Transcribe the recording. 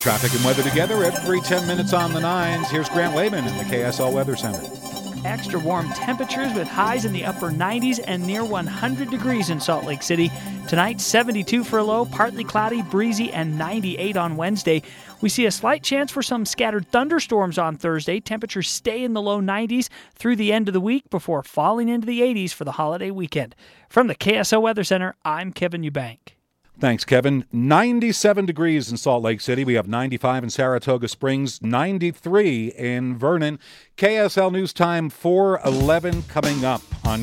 Traffic and weather together every 10 minutes on the 9s. Here's Grant Lehman in the KSL Weather Center. Extra warm temperatures with highs in the upper 90s and near 100 degrees in Salt Lake City. Tonight, 72 for a low, partly cloudy, breezy, and 98 on Wednesday. We see a slight chance for some scattered thunderstorms on Thursday. Temperatures stay in the low 90s through the end of the week before falling into the 80s for the holiday weekend. From the KSL Weather Center, I'm Kevin Eubank. Thanks, Kevin. 97 degrees in Salt Lake City. We have 95 in Saratoga Springs, 93 in Vernon. KSL News Time 4:11 coming up on